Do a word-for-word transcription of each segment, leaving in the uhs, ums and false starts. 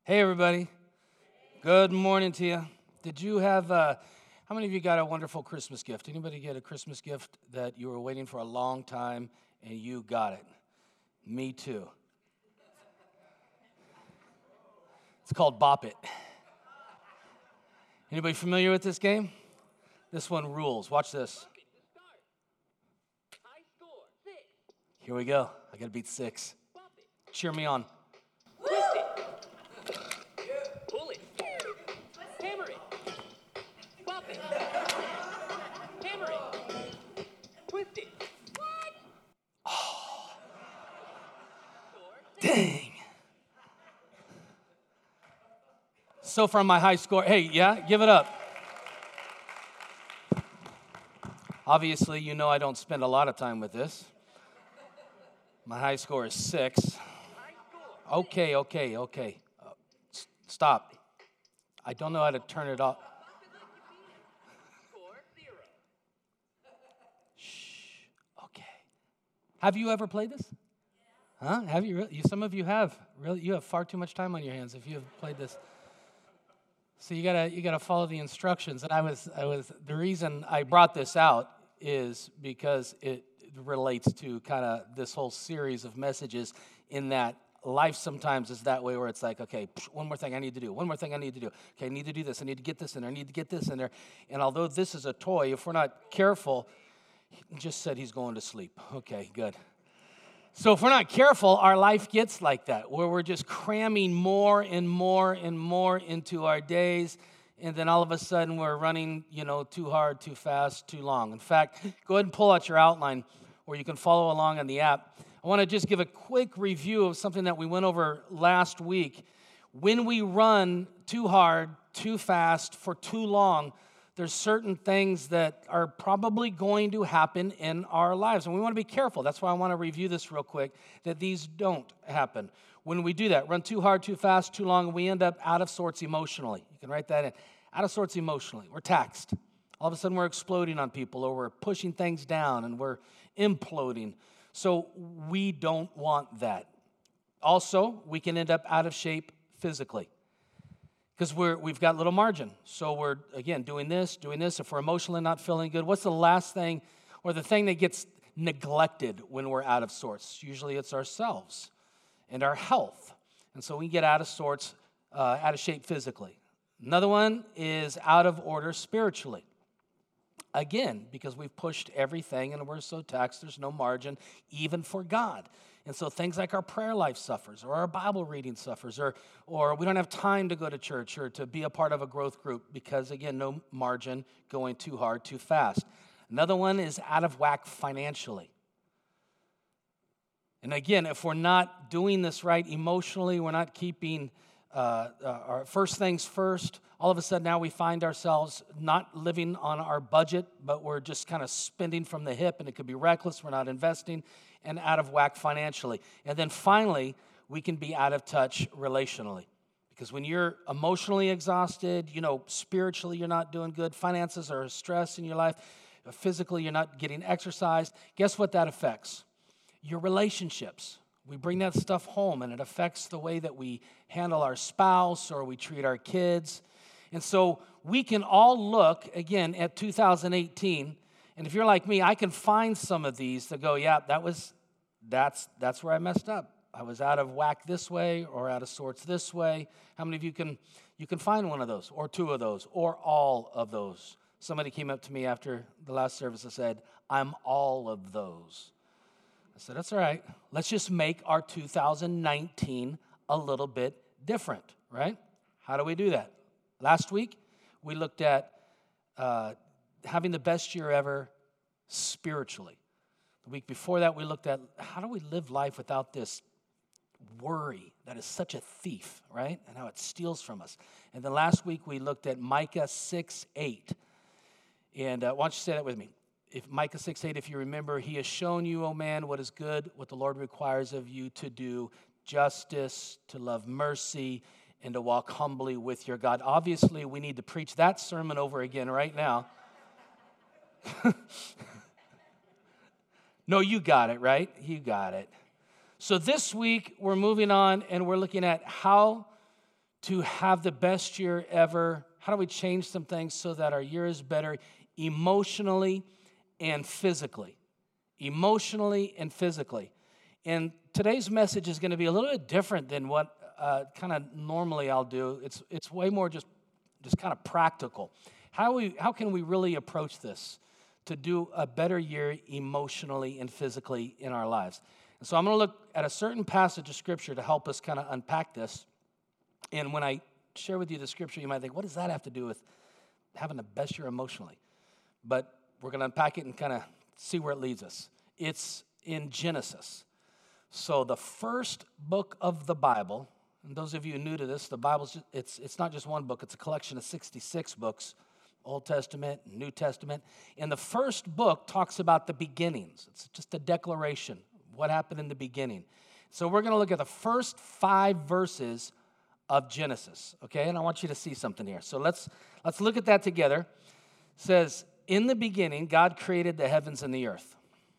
Hey, everybody. Good morning to you. Did you have, uh, how many of you got a wonderful Christmas gift? Anybody get a Christmas gift that you were waiting for a long time and you got it? Me too. It's called Bop It. Anybody familiar with this game? This one rules. Watch this. Here we go. I got to beat six. Cheer me on. Pull it. Hammer it. Bop it. Hammer it. Twist it. What? Oh. Dang. So far, my high score. Hey, yeah, give it up. Obviously, you know I don't spend a lot of time with this. My high score is six. Okay, okay, okay. Uh, s- stop. I don't know how to turn it off. Shh. Okay. Have you ever played this? Huh? Have you really? You, some of you have. Really, you have far too much time on your hands if you have played this. So you gotta you gotta follow the instructions. And I was I was the reason I brought this out is because it relates to kind of this whole series of messages in that life sometimes is that way where it's like, okay, one more thing I need to do, one more thing I need to do. Okay, I need to do this, I need to get this in there, I need to get this in there. And although this is a toy, if we're not careful, he just said he's going to sleep. Okay, good. So if we're not careful, our life gets like that, where we're just cramming more and more and more into our days, and then all of a sudden we're running, you know, too hard, too fast, too long. In fact, go ahead and pull out your outline where you can follow along on the app. I want to just give a quick review of something that we went over last week. When we run too hard, too fast, for too long, there's certain things that are probably going to happen in our lives. And we want to be careful. That's why I want to review this real quick, that these don't happen. When we do that, run too hard, too fast, too long, we end up out of sorts emotionally. You can write that in. Out of sorts emotionally. We're taxed. All of a sudden we're exploding on people, or we're pushing things down and we're imploding. So we don't want that. Also, we can end up out of shape physically because we're, we've got little margin. So we're, again, doing this, doing this. If we're emotionally not feeling good, what's the last thing or the thing that gets neglected when we're out of sorts? Usually it's ourselves and our health. And so we get out of sorts, uh, out of shape physically. Another one is out of order spiritually. Again, because we've pushed everything and we're so taxed, there's no margin even for God. And so things like our prayer life suffers, or our Bible reading suffers, or, or we don't have time to go to church or to be a part of a growth group because, again, no margin, going too hard, too fast. Another one is out of whack financially. And again, if we're not doing this right emotionally, we're not keeping uh, uh, our first things first, all of a sudden now we find ourselves not living on our budget, but we're just kind of spending from the hip, and it could be reckless, we're not investing, and out of whack financially. And then finally, we can be out of touch relationally. Because when you're emotionally exhausted, you know, spiritually you're not doing good, finances are a stress in your life, physically you're not getting exercise, guess what that affects? Your relationships. We bring that stuff home, and it affects the way that we handle our spouse or we treat our kids. And so we can all look, again, at two thousand eighteen, and if you're like me, I can find some of these to go, yeah, that was, that's, that's where I messed up. I was out of whack this way or out of sorts this way. How many of you can, you can find one of those or two of those or all of those? Somebody came up to me after the last service and said, I'm all of those. I said, that's all right. Let's just make our two thousand nineteen a little bit different, right? How do we do that? Last week, we looked at uh, having the best year ever spiritually. The week before that, we looked at how do we live life without this worry that is such a thief, right? And how it steals from us. And then last week, we looked at Micah six eight. And uh, why don't you say that with me? If Micah six eight, if you remember, he has shown you, O man, what is good, what the Lord requires of you to do, justice, to love mercy, and to walk humbly with your God. Obviously, we need to preach that sermon over again right now. No, you got it, right? You got it. So this week, we're moving on, and we're looking at how to have the best year ever? How do we change some things so that our year is better emotionally and physically? Emotionally and physically. And today's message is going to be a little bit different than what uh, kind of normally I'll do. It's it's way more just just kind of practical. How we how can we really approach this to do a better year emotionally and physically in our lives? And so I'm going to look at a certain passage of Scripture to help us kind of unpack this. And when I share with you the Scripture, you might think, what does that have to do with having the best year emotionally? But we're going to unpack it and kind of see where it leads us. It's in Genesis. So the first book of the Bible, and those of you new to this, the Bible's just, it's it's not just one book, it's a collection of sixty-six books, Old Testament, New Testament. And the first book talks about the beginnings. It's just a declaration, what happened in the beginning. So we're going to look at the first five verses of Genesis, okay? And I want you to see something here. So let's let's look at that together. It says, in the beginning, God created the heavens and the earth.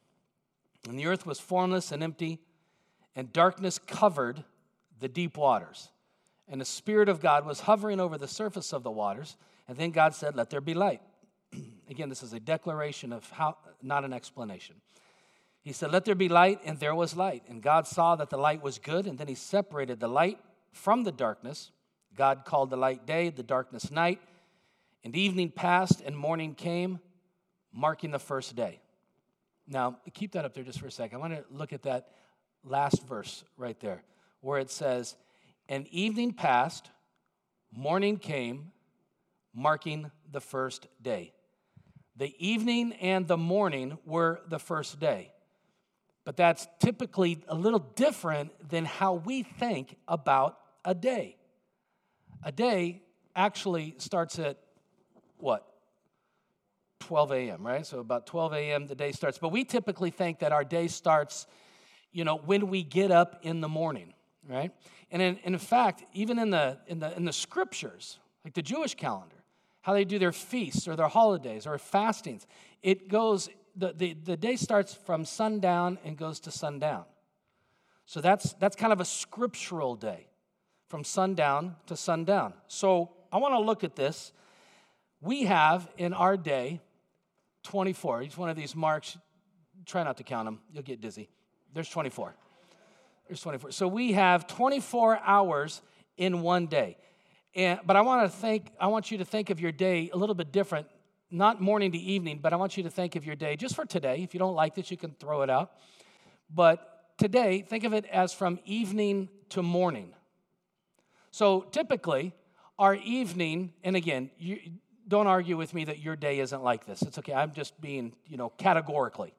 And the earth was formless and empty, and darkness covered the deep waters. And the Spirit of God was hovering over the surface of the waters. And then God said, let there be light. Again, this is a declaration of how, not an explanation. He said, let there be light, and there was light. And God saw that the light was good, and then he separated the light from the darkness. God called the light day, the darkness night. And evening passed, and morning came, marking the first day. Now, keep that up there just for a second. I want to look at that last verse right there, where it says, and evening passed, morning came, marking the first day. The evening and the morning were the first day. But that's typically a little different than how we think about a day. A day actually starts at what? twelve a.m., right? So about twelve a.m. the day starts. But we typically think that our day starts, you know, when we get up in the morning, right? And in, in fact, even in the in the in the scriptures, like the Jewish calendar, how they do their feasts or their holidays or fastings, it goes, the, the, the day starts from sundown and goes to sundown. So that's that's kind of a scriptural day, from sundown to sundown. So I want to look at this. We have in our day twenty-four. Each one of these marks, try not to count them. You'll get dizzy. There's twenty-four. There's twenty-four. So we have twenty-four hours in one day. And but I want to think. I want you to think of your day a little bit different, not morning to evening, but I want you to think of your day just for today. If you don't like this, you can throw it out. But today, think of it as from evening to morning. So typically, our evening, and again, you don't argue with me that your day isn't like this. It's okay. I'm just being, you know, categorically.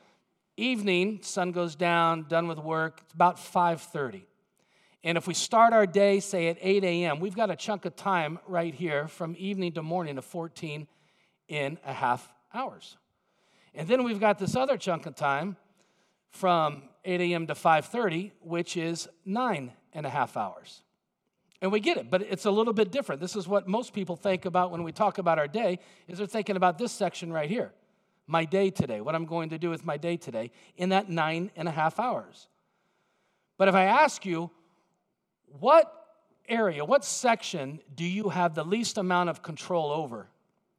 Evening, sun goes down, done with work. It's about five thirty. And if we start our day, say, at eight a.m., we've got a chunk of time right here from evening to morning of fourteen and a half hours. And then we've got this other chunk of time from eight a.m. to five thirty, which is nine and a half hours. And we get it, but it's a little bit different. This is what most people think about when we talk about our day, is they're thinking about this section right here. My day today, what I'm going to do with my day today in that nine and a half hours. But if I ask you, what area, what section do you have the least amount of control over?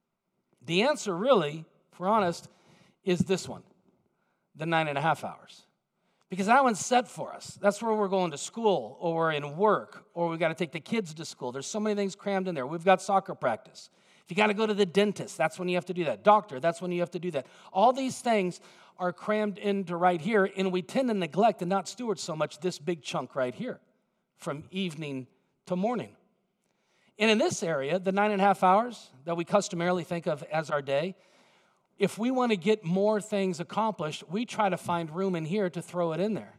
The answer really, if we're honest, is this one, the nine and a half hours. Because that one's set for us. That's where we're going to school, or we're in work, or we've got to take the kids to school. There's so many things crammed in there. We've got soccer practice. If you got to go to the dentist, that's when you have to do that. Doctor, that's when you have to do that. All these things are crammed into right here, and we tend to neglect and not steward so much this big chunk right here from evening to morning. And in this area, the nine and a half hours that we customarily think of as our day, if we want to get more things accomplished, we try to find room in here to throw it in there.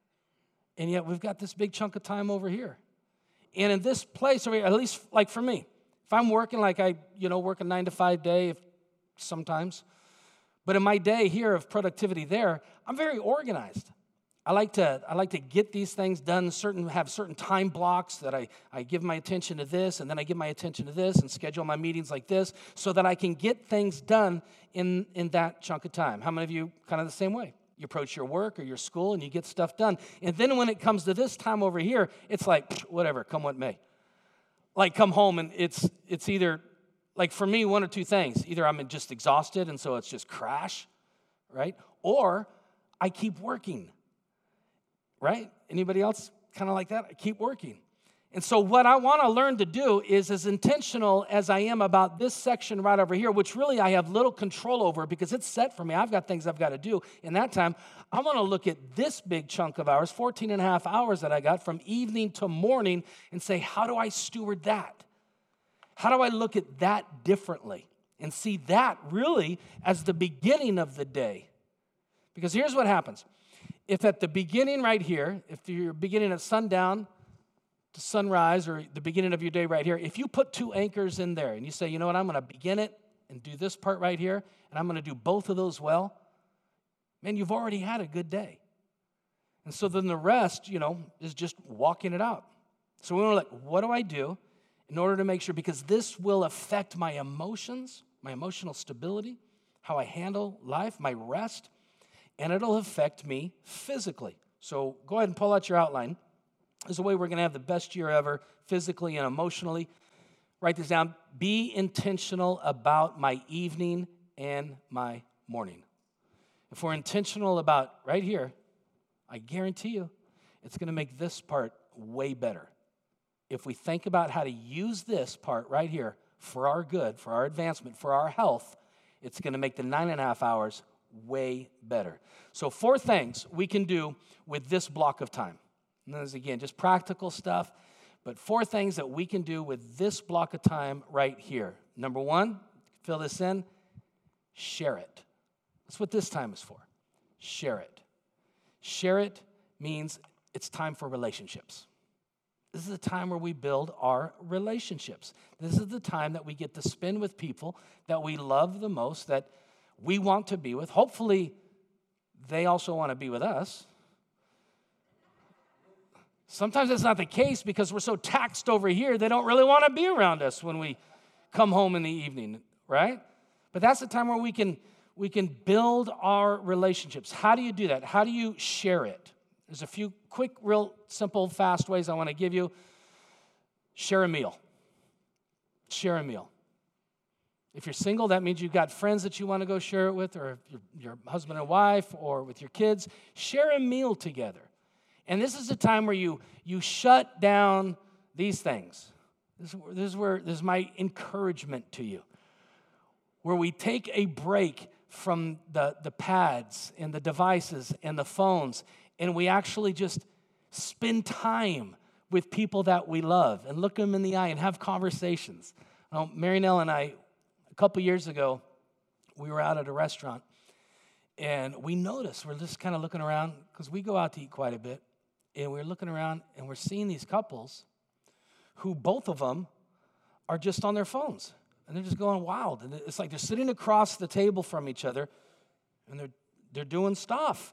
And yet we've got this big chunk of time over here. And in this place, or at least like for me, if I'm working like I, you know, work a nine to five day if, sometimes, but in my day here of productivity there, I'm very organized. I like to I like to get these things done, certain have certain time blocks that I, I give my attention to this, and then I give my attention to this, and schedule my meetings like this, so that I can get things done in, in that chunk of time. How many of you kind of the same way? You approach your work or your school, and you get stuff done. And then when it comes to this time over here, it's like, whatever, come what may. like come home and it's it's either, like for me, one or two things. Either I'm just exhausted and so it's just crash, right? Or I keep working, right? Anybody else kind of like that? I keep working. And so what I want to learn to do is as intentional as I am about this section right over here, which really I have little control over because it's set for me. I've got things I've got to do. In that time, I want to look at this big chunk of hours, fourteen and a half hours that I got from evening to morning and say, how do I steward that? How do I look at that differently and see that really as the beginning of the day? Because here's what happens. If at the beginning right here, if you're beginning at sundown to sunrise or the beginning of your day right here, if you put two anchors in there and you say, you know what, I'm going to begin it and do this part right here, and I'm going to do both of those well, man, you've already had a good day. And so then the rest, you know, is just walking it out. So we were like, what do I do in order to make sure, because this will affect my emotions, my emotional stability, how I handle life, my rest, and it'll affect me physically. So go ahead and pull out your outline. This is the way we're going to have the best year ever, physically and emotionally. Write this down. Be intentional about my evening and my morning. If we're intentional about right here, I guarantee you it's going to make this part way better. If we think about how to use this part right here for our good, for our advancement, for our health, it's going to make the nine and a half hours way better. So four things we can do with this block of time. And this is, again, just practical stuff, but four things that we can do with this block of time right here. Number one, fill this in, share it. That's what this time is for. Share it. Share it means it's time for relationships. This is the time where we build our relationships. This is the time that we get to spend with people that we love the most, that we want to be with. Hopefully, they also want to be with us. Sometimes that's not the case because we're so taxed over here, they don't really want to be around us when we come home in the evening, right? But that's the time where we can, we can build our relationships. How do you do that? How do you share it? There's a few quick, real simple, fast ways I want to give you. Share a meal. Share a meal. If you're single, that means you've got friends that you want to go share it with, or your, your husband and wife, or with your kids. Share a meal together. And this is a time where you, you shut down these things. This, this is where this is my encouragement to you. Where we take a break from the, the pads and the devices and the phones, and we actually just spend time with people that we love and look them in the eye and have conversations. Um, Mary Nell and I, a couple years ago, we were out at a restaurant, and we noticed, we're just kind of looking around, because we go out to eat quite a bit, and we're looking around, and we're seeing these couples who both of them are just on their phones, and they're just going wild. And it's like they're sitting across the table from each other, and they're they're doing stuff.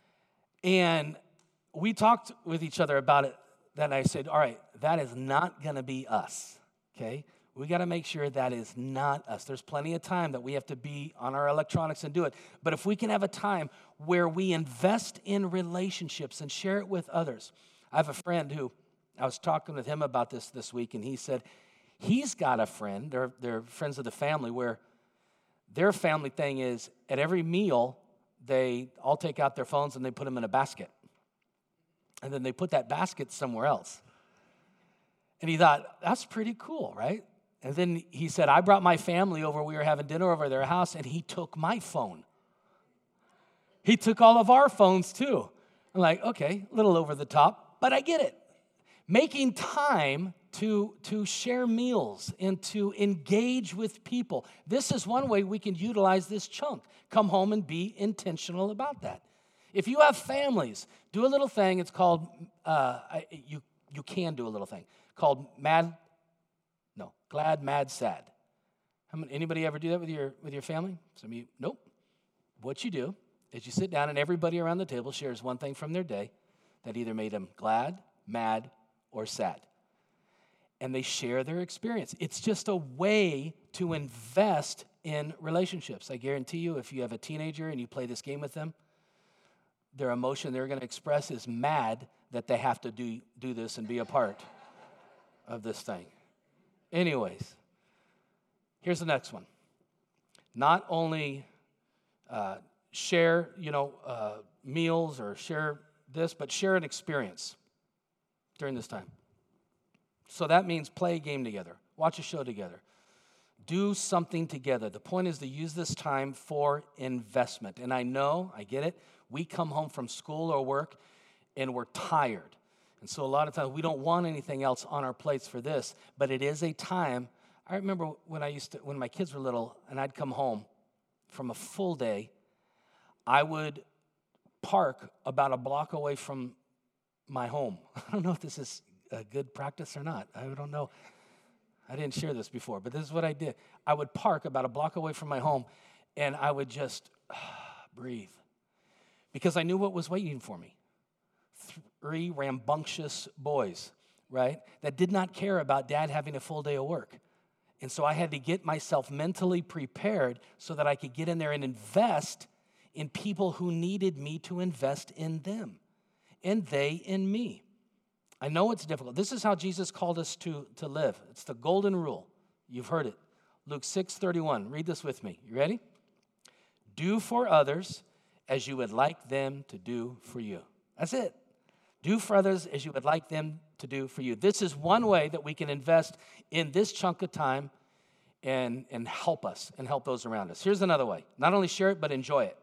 And we talked with each other about it. Then I said, all right, that is not going to be us, okay? We got to make sure that is not us. There's plenty of time that we have to be on our electronics and do it. But if we can have a time where we invest in relationships and share it with others. I have a friend who, I was talking with him about this this week, and he said he's got a friend, they're, they're friends of the family, where their family thing is at every meal, they all take out their phones and they put them in a basket. And then they put that basket somewhere else. And he thought, that's pretty cool, right? And then he said, I brought my family over. We were having dinner over at their house, and he took my phone. He took all of our phones, too. I'm like, okay, a little over the top, but I get it. Making time to, to share meals and to engage with people. This is one way we can utilize this chunk. Come home and be intentional about that. If you have families, do a little thing. It's called, uh, you, you can do a little thing, called Mad No, glad, mad, sad. How many, anybody ever do that with your with your family? Some of you, nope. What you do is you sit down and everybody around the table shares one thing from their day that either made them glad, mad, or sad. And they share their experience. It's just a way to invest in relationships. I guarantee you, if you have a teenager and you play this game with them, their emotion they're going to express is mad that they have to do, do this and be a part of this thing. Anyways, here's the next one. Not only uh, share, you know, uh, meals or share this, but share an experience during this time. So that means play a game together, watch a show together, do something together. The point is to use this time for investment. And I know, I get it, we come home from school or work and we're tired. And so a lot of times we don't want anything else on our plates for this, but it is a time. I remember when I used to, when my kids were little and I'd come home from a full day, I would park about a block away from my home. I don't know if this is a good practice or not. I don't know. I didn't share this before, but this is what I did. I would park about a block away from my home, and I would just uh, breathe because I knew what was waiting for me. Three rambunctious boys, right, that did not care about Dad having a full day of work. And so I had to get myself mentally prepared so that I could get in there and invest in people who needed me to invest in them, and they in me. I know it's difficult. This is how Jesus called us to, to live. It's the golden rule. You've heard it. Luke six thirty-one. Read this with me. You ready? Do for others as you would like them to do for you. That's it. Do for others as you would like them to do for you. This is one way that we can invest in this chunk of time and, and help us and help those around us. Here's another way. Not only share it, but enjoy it.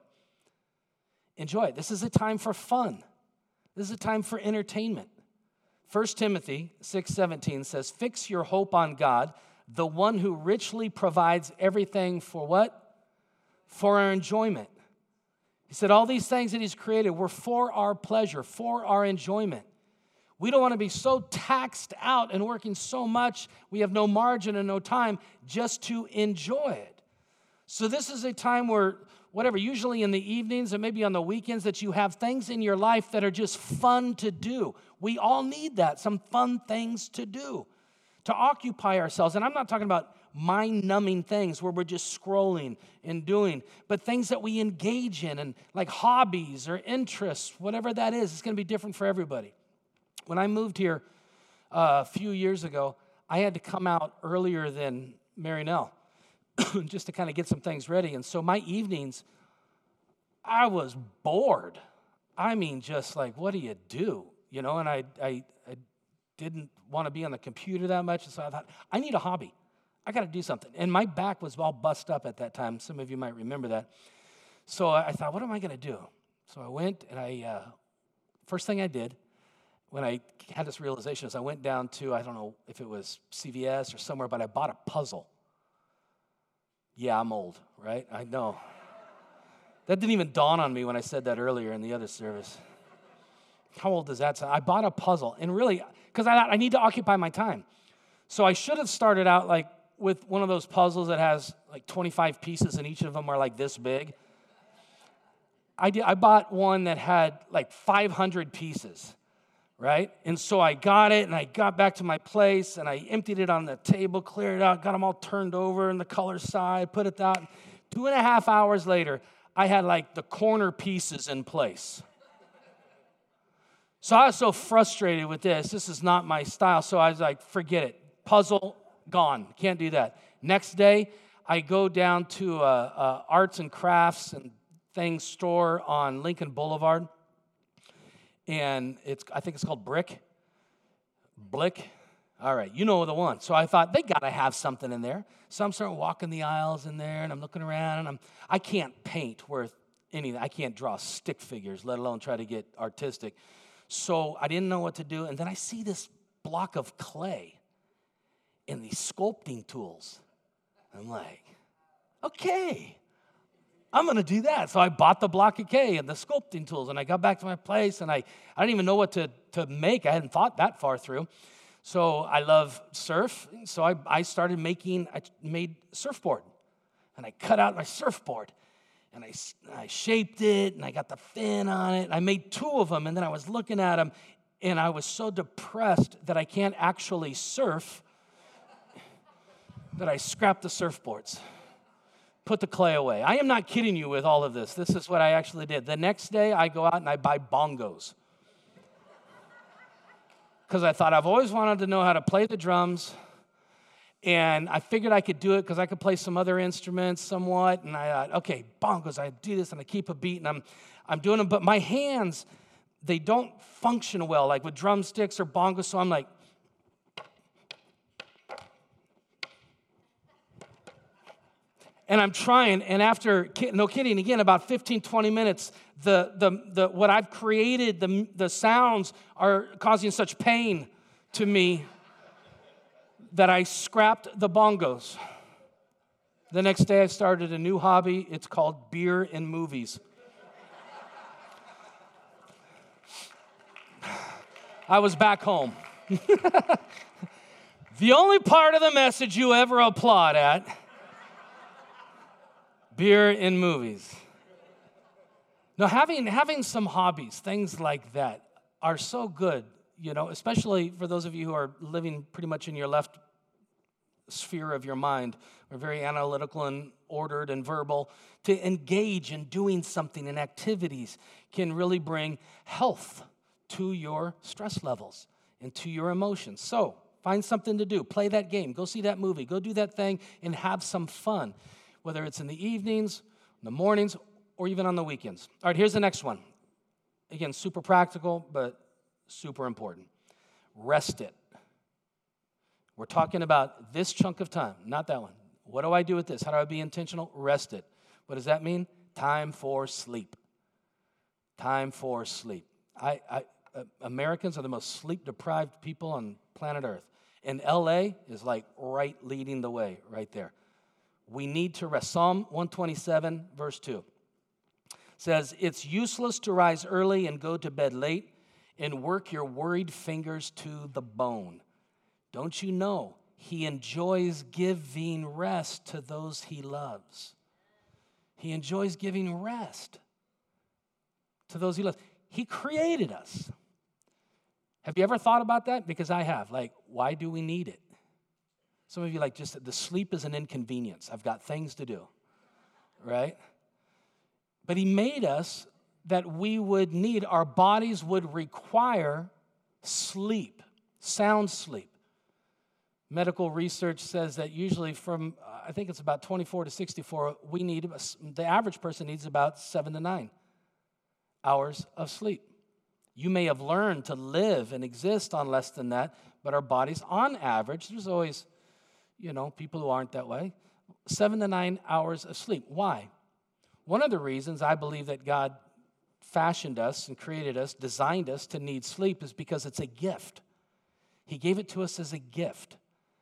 Enjoy it. This is a time for fun. This is a time for entertainment. First Timothy six seventeen says, fix your hope on God, the one who richly provides everything for what? For our enjoyment. He said all these things that he's created were for our pleasure, for our enjoyment. We don't want to be so taxed out and working so much, we have no margin and no time just to enjoy it. So this is a time where, whatever, usually in the evenings and maybe on the weekends, that you have things in your life that are just fun to do. We all need that, some fun things to do, to occupy ourselves. And I'm not talking about mind-numbing things where we're just scrolling and doing, but things that we engage in, and like hobbies or interests, whatever that is. It's going to be different for everybody. When I moved here uh, a few years ago, I had to come out earlier than Mary Nell just to kind of get some things ready. And so my evenings, I was bored. I mean, just like, what do you do? You know, and I, I, I didn't want to be on the computer that much. And so I thought, I need a hobby. I got to do something. And my back was all bust up at that time. Some of you might remember that. So I thought, what am I going to do? So I went and I, uh, first thing I did when I had this realization is I went down to, I don't know if it was C V S or somewhere, but I bought a puzzle. Yeah, I'm old, right? I know. That didn't even dawn on me when I said that earlier in the other service. How old does that sound? I bought a puzzle, and really, because I, I need to occupy my time. So I should have started out like with one of those puzzles that has like twenty-five pieces, and each of them are like this big. I did, I bought one that had like five hundred pieces, right? And so I got it, and I got back to my place, and I emptied it on the table, cleared it out, got them all turned over in the color side, put it out. Two and a half hours later, I had like the corner pieces in place. So I was so frustrated with this. This is not my style. So I was like, forget it. Puzzle, gone. Can't do that. Next day, I go down to a, a arts and crafts and things store on Lincoln Boulevard. And it's I think it's called Brick. Blick. All right, you know the one. So I thought, they got to have something in there. So I'm starting walking the aisles in there, and I'm looking around, and I'm, I can't paint worth anything. I can't draw stick figures, let alone try to get artistic. So I didn't know what to do, and then I see this block of clay and these sculpting tools. I'm like, okay, I'm going to do that. So I bought the block of clay and the sculpting tools, and I got back to my place, and I, I didn't even know what to, to make. I hadn't thought that far through. So I love surf, so I, I started making, I made surfboard, and I cut out my surfboard. And I, I shaped it, and I got the fin on it. I made two of them, and then I was looking at them, and I was so depressed that I can't actually surf that I scrapped the surfboards, put the clay away. I am not kidding you with all of this. This is what I actually did. The next day, I go out and I buy bongos because I thought I've always wanted to know how to play the drums, And I figured I could do it because I could play some other instruments somewhat. And I thought, okay, bongos, I do this and I keep a beat and I'm, I'm doing them. But my hands, they don't function well, like with drumsticks or bongos. So I'm like, and I'm trying. And after, no kidding, again, about fifteen, twenty minutes, the, the, the, what I've created, the, the sounds are causing such pain to me that I scrapped the bongos. The next day I started a new hobby. It's called beer and movies. I was back home. The only part of the message you ever applaud at, beer and movies. Now, having, having some hobbies, things like that, are so good, you know, especially for those of you who are living pretty much in your left sphere of your mind. We're very analytical and ordered and verbal. To engage in doing something in activities can really bring health to your stress levels and to your emotions. So find something to do. Play that game. Go see that movie. Go do that thing and have some fun, whether it's in the evenings, in the mornings, or even on the weekends. All right, here's the next one. Again, super practical, but super important. Rest it. We're talking about this chunk of time, not that one. What do I do with this? How do I be intentional? Rest it. What does that mean? Time for sleep. Time for sleep. I, I, uh, Americans are the most sleep-deprived people on planet Earth. And L A is like right leading the way right there. We need to rest. Psalm one twenty-seven, verse two says, "It's useless to rise early and go to bed late and work your worried fingers to the bone. Don't you know he enjoys giving rest to those he loves?" He enjoys giving rest to those he loves. He created us. Have you ever thought about that? Because I have. Like, why do we need it? Some of you like, just the sleep is an inconvenience. I've got things to do, right? But he made us that we would need, our bodies would require sleep, sound sleep. Medical research says that usually from, I think it's about twenty-four to sixty-four, we need, the average person needs about seven to nine hours of sleep. You may have learned to live and exist on less than that, but our bodies, on average, there's always, you know, people who aren't that way, seven to nine hours of sleep. Why? One of the reasons I believe that God fashioned us and created us, designed us to need sleep is because it's a gift. He gave it to us as a gift.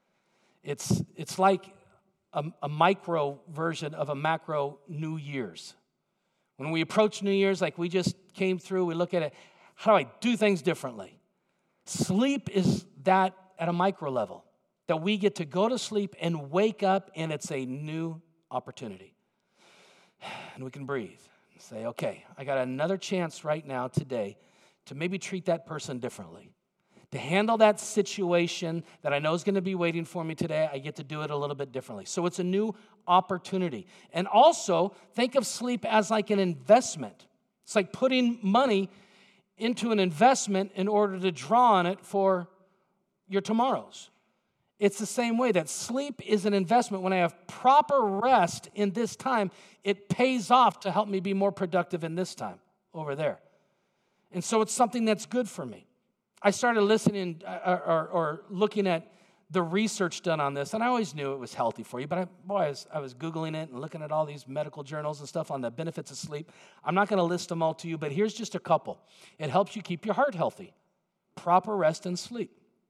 It's, it's like a, a micro version of a macro New Year's. When we approach New Year's, like we just came through, we look at it, how do I do things differently? Sleep is that at a micro level, that we get to go to sleep and wake up, and it's a new opportunity. And we can breathe and say, okay, I got another chance right now today to maybe treat that person differently. To handle that situation that I know is going to be waiting for me today, I get to do it a little bit differently. So it's a new opportunity. And also, think of sleep as like an investment. It's like putting money into an investment in order to draw on it for your tomorrows. It's the same way that sleep is an investment. When I have proper rest in this time, it pays off to help me be more productive in this time over there. And so it's something that's good for me. I started listening or, or, or looking at the research done on this, and I always knew it was healthy for you, but I, boy, I was, I was Googling it and looking at all these medical journals and stuff on the benefits of sleep. I'm not going to list them all to you, but here's just a couple. It helps you keep your heart healthy. Proper rest and sleep.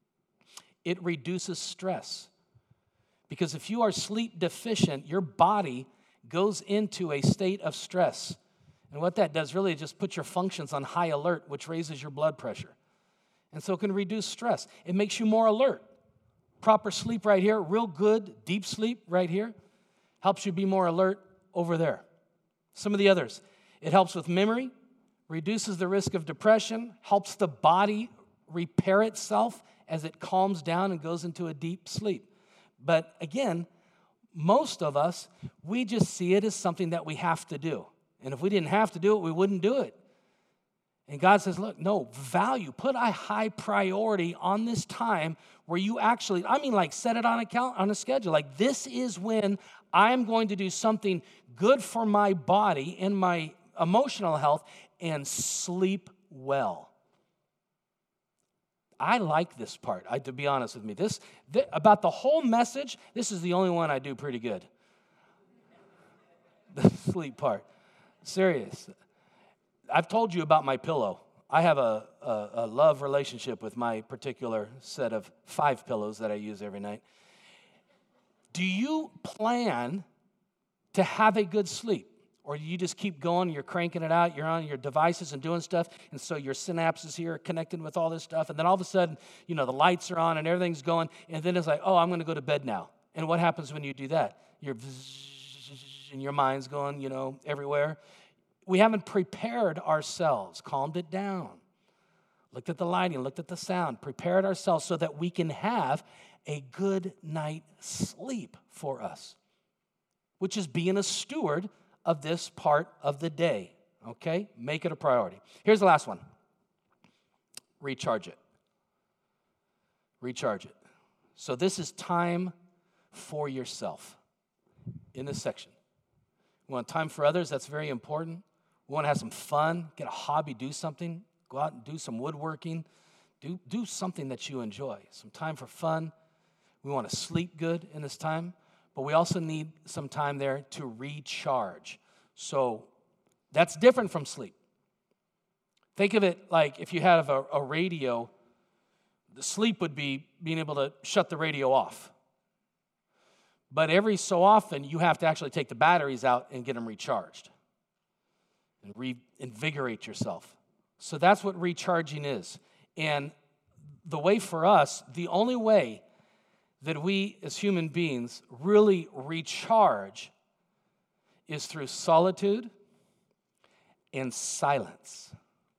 It reduces stress. Because if you are sleep deficient, your body goes into a state of stress. And what that does really is just put your functions on high alert, which raises your blood pressure. And so it can reduce stress. It makes you more alert. Proper sleep right here, real good, deep sleep right here, helps you be more alert over there. Some of the others. It helps with memory, reduces the risk of depression, helps the body repair itself as it calms down and goes into a deep sleep. But again, most of us, we just see it as something that we have to do. And if we didn't have to do it, we wouldn't do it. And God says, look, no, value. Put a high priority on this time where you actually, I mean, like set it on a, cal- on a schedule. Like this is when I'm going to do something good for my body and my emotional health and sleep well. I like this part, I, to be honest with me. This, th- about the whole message, this is the only one I do pretty good. The sleep part. Serious. I've told you about my pillow. I have a, a, a love relationship with my particular set of five pillows that I use every night. Do you plan to have a good sleep? Or do you just keep going, you're cranking it out, you're on your devices and doing stuff, and so your synapses here are connected with all this stuff, and then all of a sudden, you know, the lights are on and everything's going, and then it's like, oh, I'm going to go to bed now. And what happens when you do that? You're and your mind's going, you know, everywhere. We haven't prepared ourselves, calmed it down, looked at the lighting, looked at the sound, prepared ourselves so that we can have a good night's sleep for us, which is being a steward of this part of the day, okay? Make it a priority. Here's the last one. Recharge it. Recharge it. So this is time for yourself in this section. We want time for others. That's very important. We want to have some fun, get a hobby, do something. Go out and do some woodworking. Do, do something that you enjoy. Some time for fun. We want to sleep good in this time. But we also need some time there to recharge. So that's different from sleep. Think of it like if you have a, a radio, the sleep would be being able to shut the radio off. But every so often, you have to actually take the batteries out and get them recharged and reinvigorate yourself. So that's what recharging is. And the way for us, the only way that we as human beings really recharge is through solitude and silence.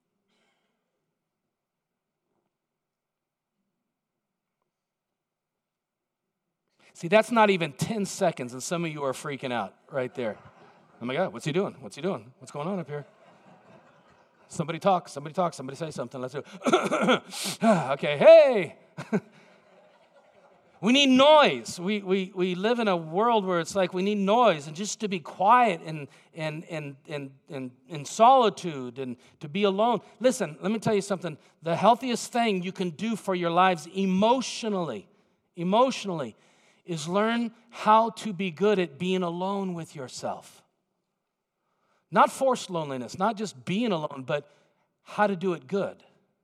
See, that's not even ten seconds, and some of you are freaking out right there. Oh my God, what's he doing? What's he doing? What's going on up here? Somebody talk, somebody talk, somebody say something. Let's do it. Okay, hey. We need noise. We, we, we live in a world where it's like we need noise and just to be quiet and, and, and, and, and in solitude and to be alone. Listen, let me tell you something. The healthiest thing you can do for your lives emotionally, emotionally, is learn how to be good at being alone with yourself. Not forced loneliness, not just being alone, but how to do it good.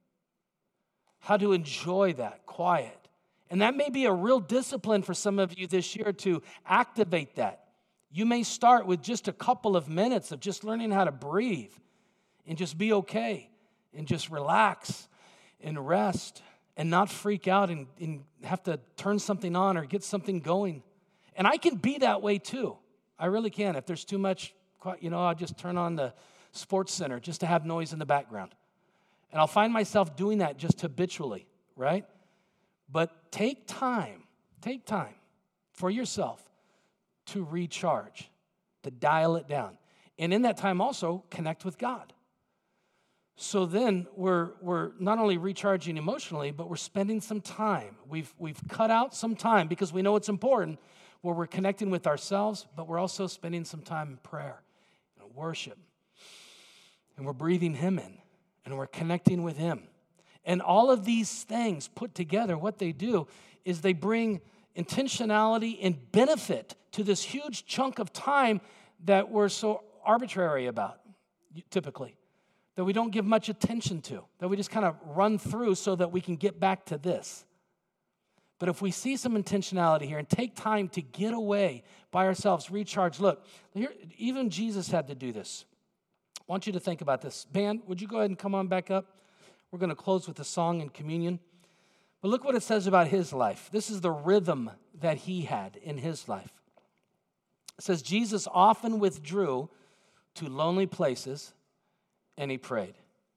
How to enjoy that quiet. And that may be a real discipline for some of you this year to activate that. You may start with just a couple of minutes of just learning how to breathe and just be okay and just relax and rest and not freak out and, and have to turn something on or get something going. And I can be that way too. I really can. If there's too much, you know, I'll just turn on the sports center just to have noise in the background. And I'll find myself doing that just habitually, right? But take time, take time for yourself to recharge, to dial it down. And in that time also, connect with God. So then we're we're not only recharging emotionally, but we're spending some time. We've we've cut out some time because we know it's important where we're connecting with ourselves, but we're also spending some time in prayer and worship. And we're breathing Him in, and we're connecting with Him. And all of these things put together, what they do is they bring intentionality and benefit to this huge chunk of time that we're so arbitrary about, typically, that we don't give much attention to, that we just kind of run through so that we can get back to this. But if we see some intentionality here and take time to get away by ourselves, recharge, look, here, even Jesus had to do this. I want you to think about this. Band, would you go ahead and come on back up? We're going to close with a song and communion. But look what it says about his life. This is the rhythm that he had in his life. It says, Jesus often withdrew to lonely places and he prayed.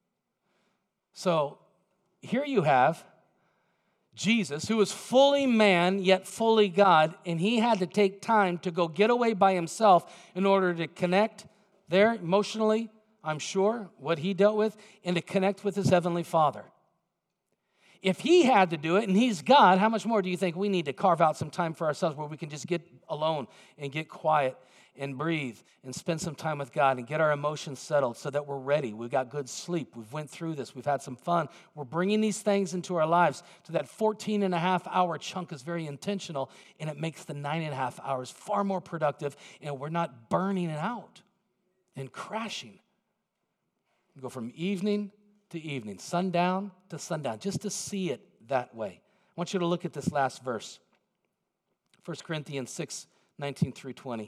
So here you have Jesus, who was fully man, yet fully God, and he had to take time to go get away by himself in order to connect there emotionally, I'm sure, what he dealt with, and to connect with his heavenly Father. If he had to do it, and he's God, how much more do you think we need to carve out some time for ourselves where we can just get alone and get quiet and breathe and spend some time with God and get our emotions settled so that we're ready? We've got good sleep. We've went through this. We've had some fun. We're bringing these things into our lives. So that fourteen and a half hour chunk is very intentional, and it makes the nine and a half hours far more productive, and we're not burning it out and crashing. We go from evening to evening, sundown to sundown, just to see it that way. I want you to look at this last verse, First Corinthians six, nineteen through twenty.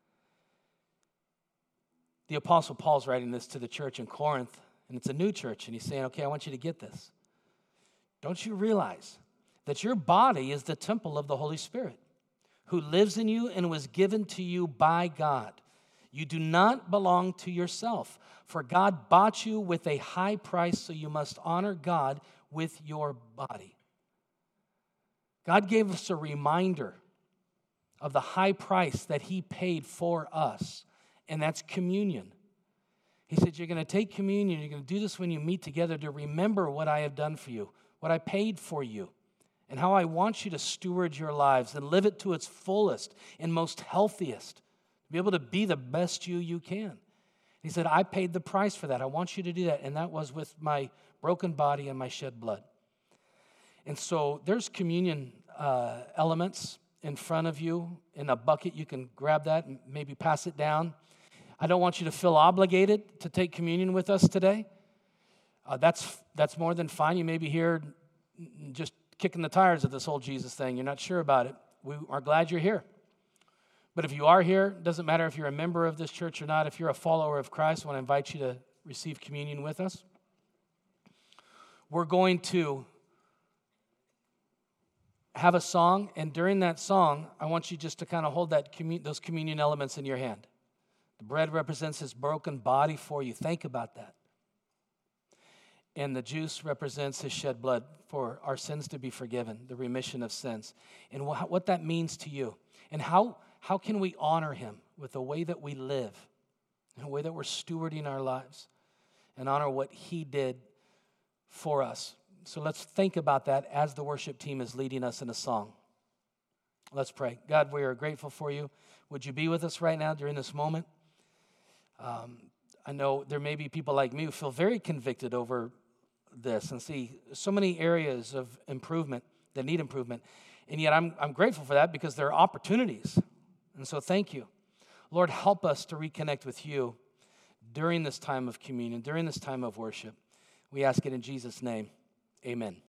The Apostle Paul's writing this to the church in Corinth, and it's a new church, and he's saying, okay, I want you to get this. Don't you realize that your body is the temple of the Holy Spirit, who lives in you and was given to you by God? You do not belong to yourself, for God bought you with a high price, so you must honor God with your body. God gave us a reminder of the high price that he paid for us, and that's communion. He said, you're going to take communion, you're going to do this when you meet together to remember what I have done for you, what I paid for you, and how I want you to steward your lives and live it to its fullest and most healthiest. Be able to be the best you you can. He said, I paid the price for that. I want you to do that. And that was with my broken body and my shed blood. And so there's communion uh, elements in front of you in a bucket. You can grab that and maybe pass it down. I don't want you to feel obligated to take communion with us today. Uh, that's, that's more than fine. You may be here just kicking the tires of this whole Jesus thing. You're not sure about it. We are glad you're here. But if you are here, it doesn't matter if you're a member of this church or not. If you're a follower of Christ, I want to invite you to receive communion with us. We're going to have a song, and during that song, I want you just to kind of hold that commun- those communion elements in your hand. The bread represents his broken body for you. Think about that. And the juice represents his shed blood for our sins to be forgiven, the remission of sins, and wh- what that means to you, and how How can we honor him with the way that we live, and the way that we're stewarding our lives, and honor what he did for us? So let's think about that as the worship team is leading us in a song. Let's pray. God, we are grateful for you. Would you be with us right now during this moment? Um, I know there may be people like me who feel very convicted over this and see so many areas of improvement that need improvement. And yet I'm, I'm grateful for that because there are opportunities. And so thank you. Lord, help us to reconnect with you during this time of communion, during this time of worship. We ask it in Jesus' name. Amen.